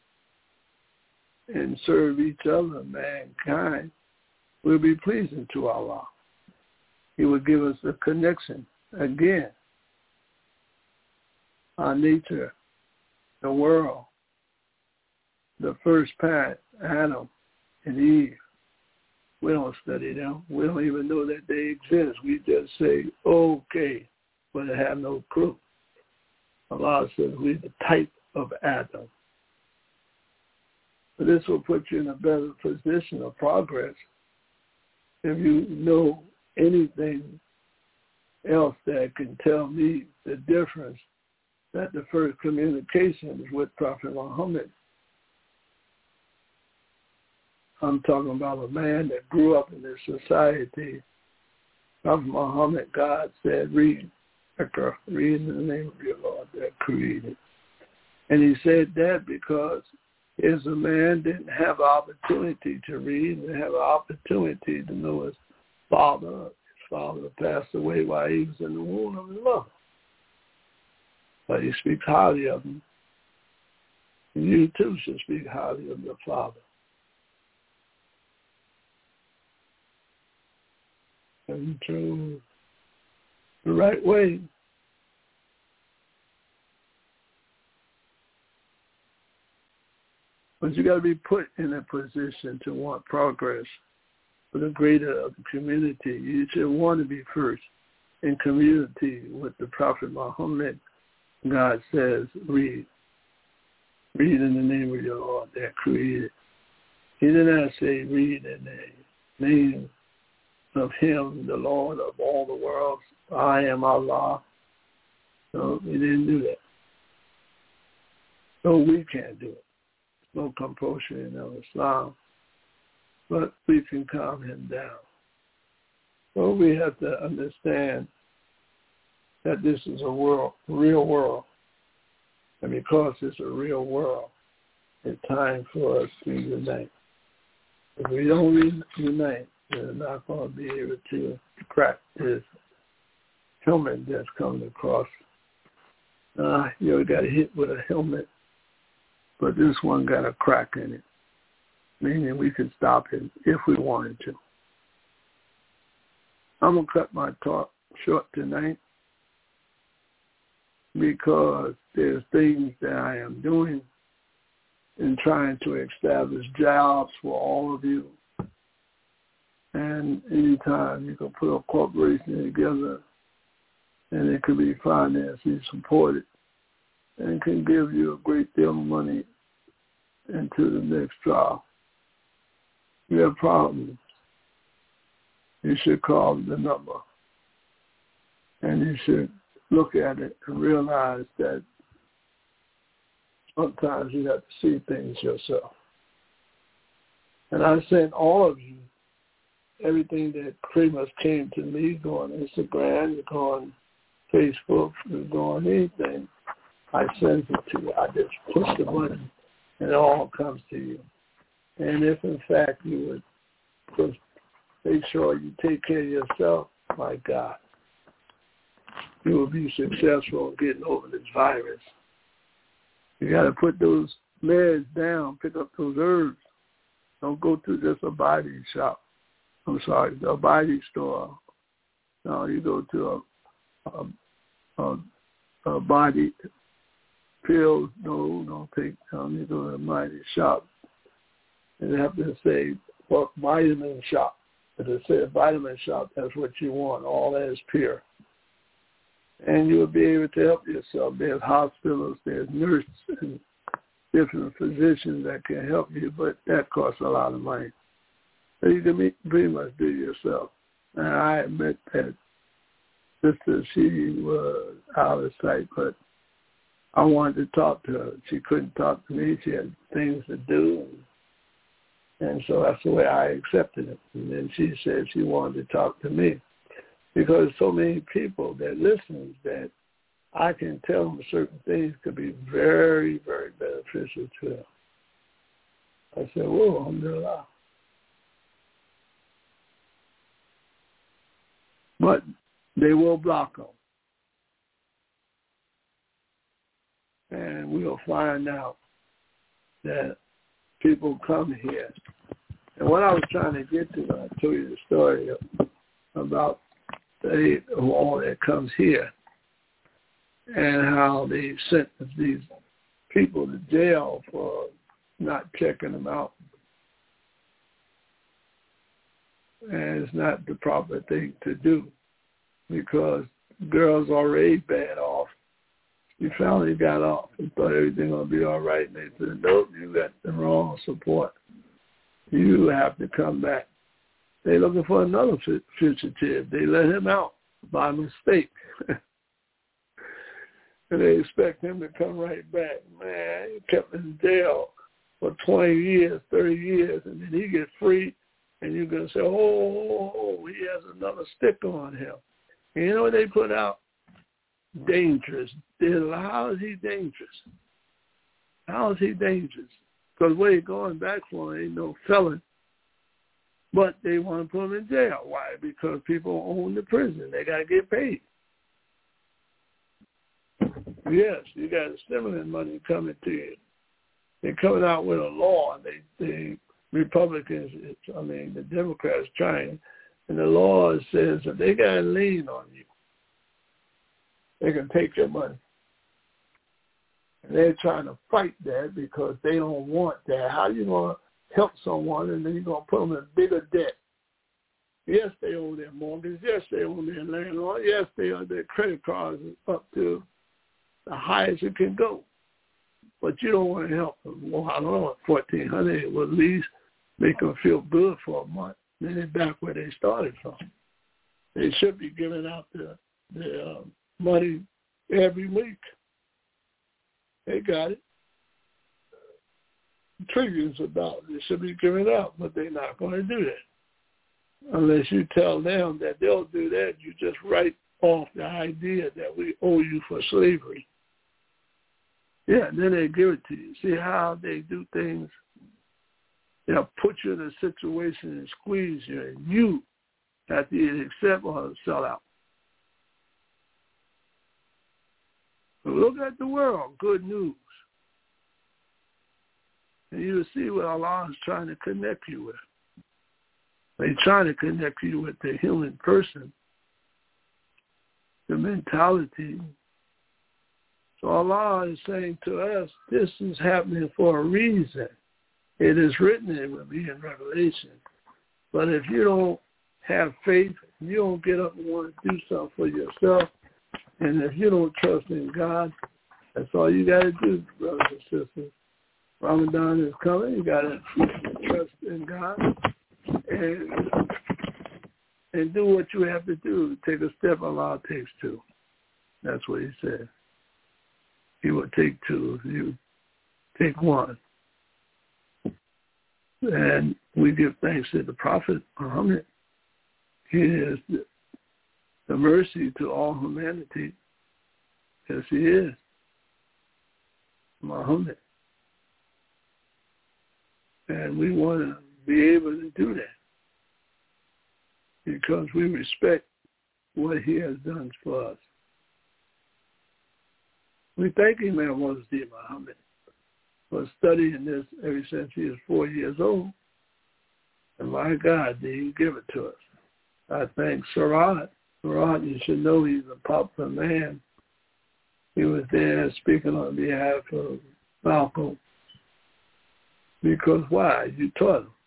and serve each other, mankind, will be pleasing to Allah. He will give us a connection again. Our nature, the world, the first parent, Adam and Eve. We don't study them. We don't even know that they exist. We just say, okay, but have no clue. Allah says we're the type of Adam. So this will put you in a better position of progress if you know anything else that can tell me the difference that the first communication is with Prophet Muhammad. I'm talking about a man that grew up in this society. Prophet Muhammad, God said, read in the name of your Lord that created. And He said that because his man didn't have opportunity to read, didn't have an opportunity to know his father. His father passed away while he was in the womb of his mother. But He speaks highly of him. And you too should speak highly of your father. And to the right way. But you got to be put in a position to want progress for the greater of the community. You should want to be first in community with the Prophet Muhammad. God says, read. Read in the name of your Lord that created. He did not say read in the name of Him, the Lord of all the worlds. I am Allah. No, He didn't do that. So we can't do it. No compulsion in Islam, but we can calm him down. So we have to understand that this is a world, real world, And because it's a real world, it's time for us to unite. If we don't unite, we're not going to be able to crack this helmet that's coming across. You got hit with a helmet, but this one got a crack in it, meaning we could stop it if we wanted to. I'm going to cut my talk short tonight because there's things that I am doing in trying to establish jobs for all of you. And anytime you can put a corporation together and it can be financially supported and can give you a great deal of money into the next job. You have problems, you should call the number. And you should look at it and realize that sometimes you have to see things yourself. And I sent all of you everything that pretty much came to me, go on Instagram, go on Facebook, go on anything. I send it to you. I just push the button and it all comes to you. And if in fact you would just make sure you take care of yourself, my God, you will be successful in getting over this virus. You got to put those meds down, pick up those herbs. Don't go to just a body shop. A body store. No, you go to a body pills. No, don't take them. You go to a body shop. And they have to say, well, vitamin shop. If they say a vitamin shop, that's what you want. All that is pure. And you will be able to help yourself. There's hospitals, there's nurses, and different physicians that can help you, but that costs a lot of money. So you can pretty much do it yourself. And I admit that Sister, she was out of sight, but I wanted to talk to her. She couldn't talk to me. She had things to do. And so that's the way I accepted it. And then she said she wanted to talk to me. Because so many people that listen that I can tell them certain things could be very, very beneficial to them. I said, whoa, alhamdulillah. But they will block them. And we'll find out that people come here. And what I was trying to get to, I told you the story about all that comes here and how they sent these people to jail for not checking them out. And it's not the proper thing to do because girls already bad off. You finally got off and thought everything was going to be all right. And they said, nope, you got the wrong support. You have to come back. They're looking for another fugitive. They let him out by mistake. And they expect him to come right back. Man, he kept in jail for 20 years, 30 years, and then he gets free, and you're going to say, oh, he has another stick on him. And you know what they put out? Dangerous. How is he dangerous? How is he dangerous? Because where he's going back for ain't no felon. But they want to put him in jail. Why? Because people own the prison. They got to get paid. Yes, you got stimulant money coming to you. They're coming out with a law. The Republicans, the Democrats trying, and the law says if they got a lien on you, they can take your money. And they're trying to fight that because they don't want that. How you going to help someone and then you're going to put them in bigger debt? Yes, they owe their mortgage. Yes, they owe their landlord. Yes, they owe their credit cards up to the highest it can go. But you don't want to help them. Well, I don't know, $1,400, it will at least make them feel good for a month. Then they're back where they started from. They should be giving out the money every week. They got it. Trillions of dollars. They should be giving out, but they're not going to do that. Unless you tell them that they'll do that, you just write off the idea that we owe you for slavery. Yeah, then they give it to you. See how they do things? They'll put you in a situation and squeeze you, and you have to either accept or sell out. But look at the world, good news. And you'll see what Allah is trying to connect you with. They're trying to connect you with the human person, the mentality. So Allah is saying to us, this is happening for a reason. It is written, it will be in Revelation. But if you don't have faith, you don't get up and want to do something for yourself, and if you don't trust in God, that's all you got to do, brothers and sisters. Ramadan is coming. You got to trust in God and do what you have to do. Take a step, Allah takes two. That's what he said. He will take two if you take one. And we give thanks to the Prophet Muhammad. He is the mercy to all humanity. Yes, he is. Muhammad. And we want to be able to do that because we respect what he has done for us. We thank him, Imam Muhammad, for studying this ever since he was 4 years old. And my God, did he give it to us. I thank Suraj. Suraj, you should know he's a popular man. He was there speaking on behalf of Malcolm. Because why? You taught him.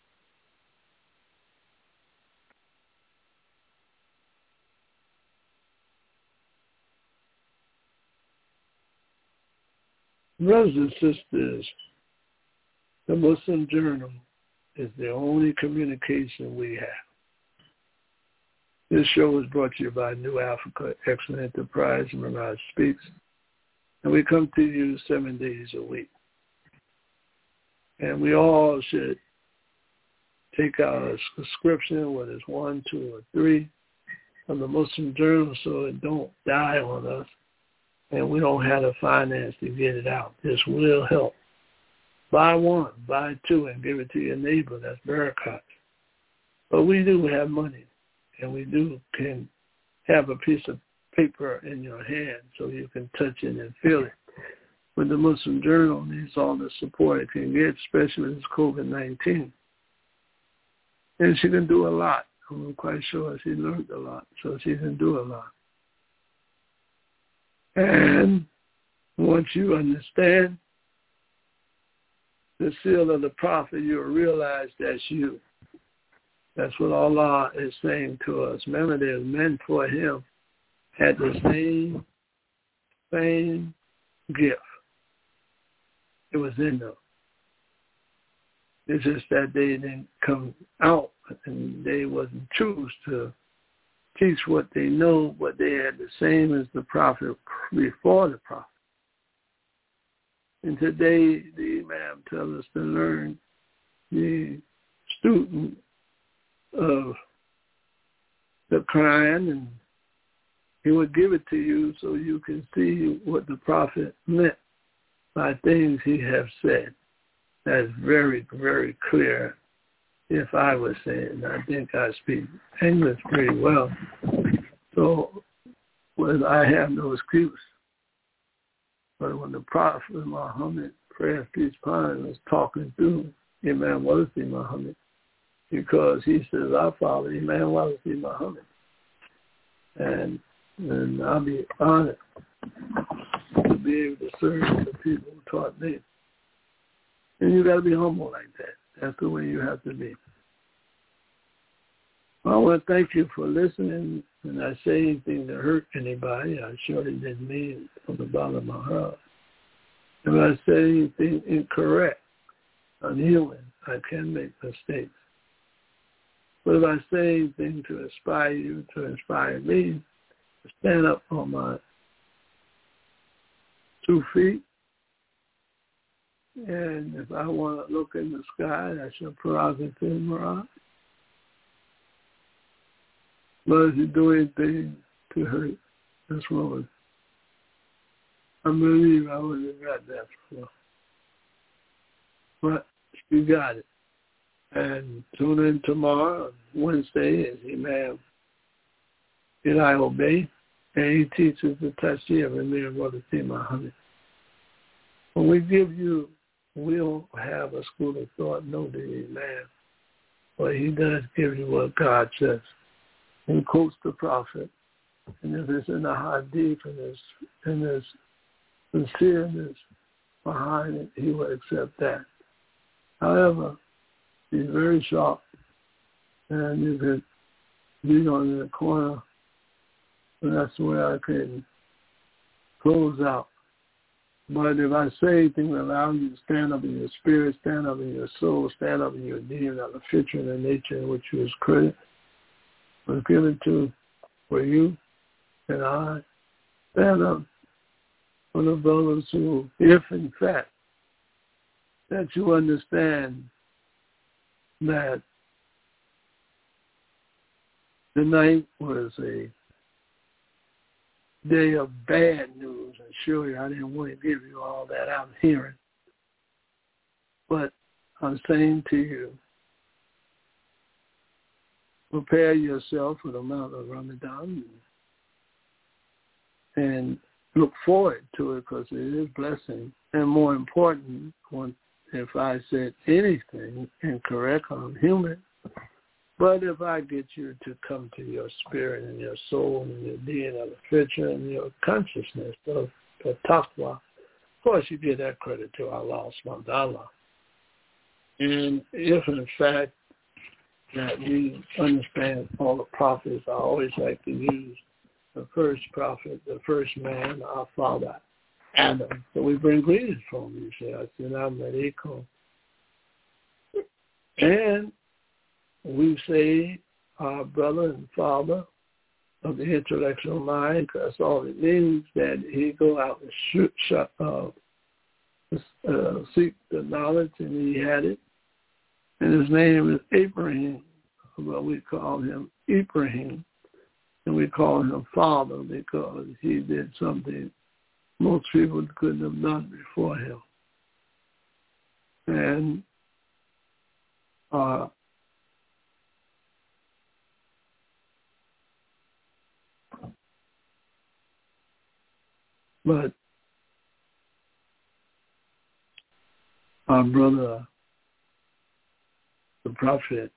Brothers and sisters, the Muslim Journal is the only communication we have. This show is brought to you by New Africa Excellent Enterprise, Mirage Speaks, and we come to you 7 days a week. And we all should take out a subscription, whether it's 1, 2, or 3, of the Muslim Journal so it don't die on us and we don't have the finance to get it out. This will help. Buy 1, buy 2, and give it to your neighbor. That's barakat. But we do have money, and we can have a piece of paper in your hand so you can touch it and feel it. But the Muslim Journal needs all the support it can get, especially with this COVID-19. And she can do a lot. I'm quite sure she learned a lot, so she can do a lot. And once you understand the seal of the prophet, you'll realize that's you. That's what Allah is saying to us. Remember, there's men for him had the same gift. It was in them. It's just that they didn't come out and they wasn't choose to teach what they know, but they had the same as the prophet before the prophet. And today the Imam tells us to learn the student of the Quran, and he would give it to you so you can see what the prophet meant by things he has said. That's very, very clear. If I was saying, I think I speak English pretty well. So I have no excuse. But when the Prophet Muhammad, praise peace upon him, was talking through Imam Walisi Muhammad, because he says, I follow Imam Walisi Muhammad. And I'll be honored to be able to serve the people who taught me. And you got to be humble like that. That's the way you have to be. Well, I want to thank you for listening. When I say anything to hurt anybody, I surely didn't mean it from the bottom of my heart. And when I say anything incorrect, I'm human. I can make mistakes. But if I say anything to inspire you, to inspire me, to stand up on my 2 feet, and if I want to look in the sky, that's your prerogative, Mirage. But if you do anything to hurt this woman, I believe I would have got that before. But you got it. And tune in tomorrow, Wednesday, as Imam Eli Obey, and he teaches the Tashia of Amir Brother T. Muhammad. When we give you, we don't have a school of thought, no, the Imam. But he does give you what God says. He quotes the prophet. And if it's in the hadith and there's sincereness behind it, he will accept that. However, he's very sharp, and you could be on the corner, and that's where I can close out. But if I say anything that allows you to stand up in your spirit, stand up in your soul, stand up in your being, of the future and the nature in which you was created, was given to for you and I, stand up for the brothers who, if in fact, that you understand that tonight was a day of bad news, and surely I didn't want to give you all that I'm hearing. But I'm saying to you, prepare yourself for the month of Ramadan and look forward to it, because it is blessing. And more important, if I said anything incorrect, I'm human. But if I get you to come to your spirit and your soul and your being of the future and your consciousness of the taqwa, of course you give that credit to Allah subhanahu wa ta'ala. And if in fact that we understand all the prophets, I always like to use the first prophet, the first man, our father, Adam. So we bring greetings from you, say, Assalamu alaikum. And we say our brother and father of the intellectual mind, because all it means that he go out and seek the knowledge, and he had it. And his name is Ibrahim. Well, we call him Ibrahim, and we call him father because he did something most people couldn't have done before him. And but our brother, the prophet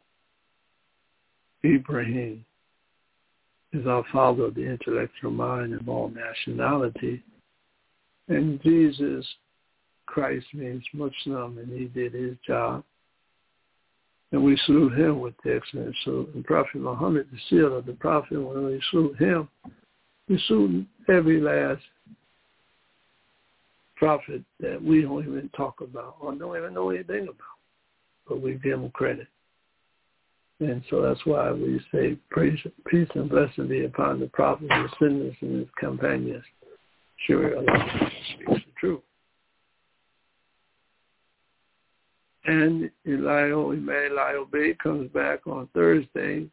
Ibrahim, is our father of the intellectual mind of all nationality. And Jesus Christ means Muslim, and he did his job. And we salute him with the excellent salute. And Prophet Muhammad, the seal of the prophet, when we salute him, we salute every last prophet that we don't even talk about or don't even know anything about. But we give him credit. And so that's why we say peace and blessing be upon the prophet, his descendants, and his companions. Sure, Allah speaks the truth. And Eli Obey comes back on Thursday.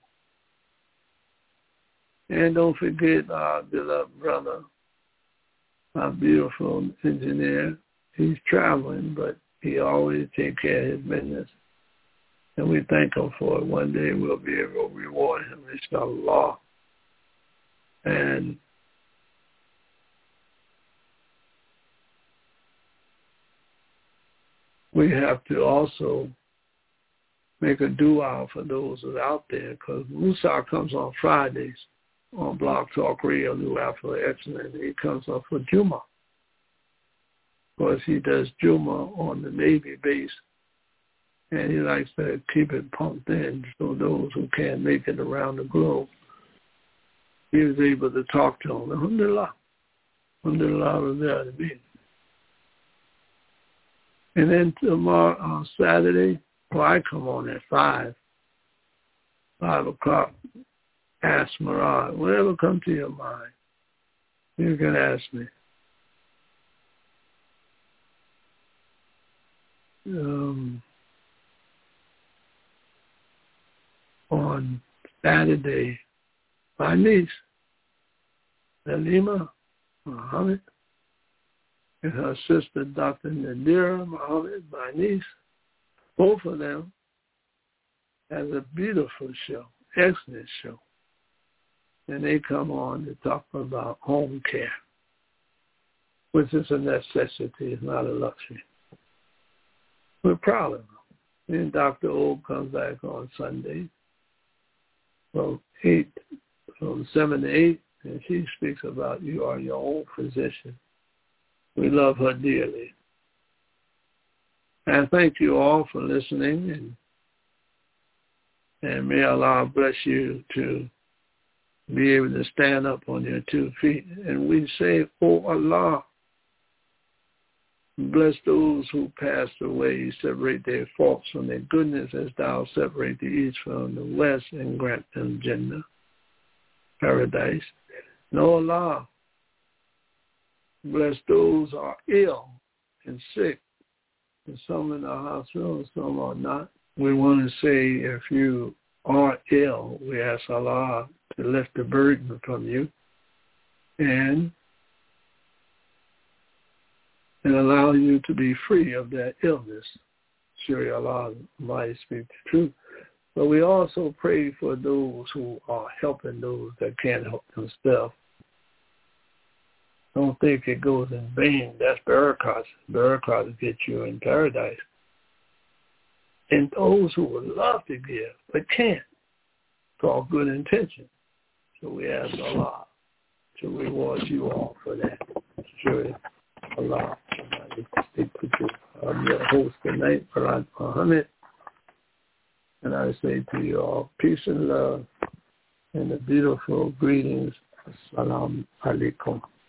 And don't forget our beloved brother, our beautiful engineer. He's traveling, but he always takes care of his business. And we thank him for it. One day we'll be able to reward him, inshallah. And we have to also make a dua for those who are out there, because Musa comes on Fridays on Blog Talk Radio, New Alpha Excellent. He comes on for Juma, because he does Juma on the Navy base, and he likes to keep it pumped in so those who can't make it around the globe, he was able to talk to them. Alhamdulillah. Alhamdulillah was there to be. And then tomorrow, on Saturday, I come on at 5 o'clock. Ask Murad. Whatever comes to your mind, you can ask me. On Saturday, my niece, Halima Muhammad, and her sister, Dr. Nadira Muhammad, my niece. Both of them has a beautiful show, excellent show. And they come on to talk about home care, which is a necessity, it's not a luxury. We're proud of them. And Dr. O comes back on Sunday from 7 to 8, and she speaks about you are your own physician. We love her dearly. And thank you all for listening, and may Allah bless you to be able to stand up on your 2 feet. And we say, oh Allah, bless those who passed away, separate their faults from their goodness as thou separate the east from the west, and grant them Jannah, paradise. And oh Allah, bless those who are ill and sick, and some in the hospital and some are not. We want to say, if you are ill, we ask Allah to lift the burden from you and allow you to be free of that illness. Surely Allah might speak the truth. But we also pray for those who are helping those that can't help themselves. Don't think it goes in vain. That's barakah. Barakah gets you in paradise. And those who would love to give but can't, it's all good intention. So we ask Allah to reward you all for that. Surely Allah speak with you. I'm your host tonight, Farad Muhammad. And I say to you all, peace and love and the beautiful greetings. Assalamu alaikum.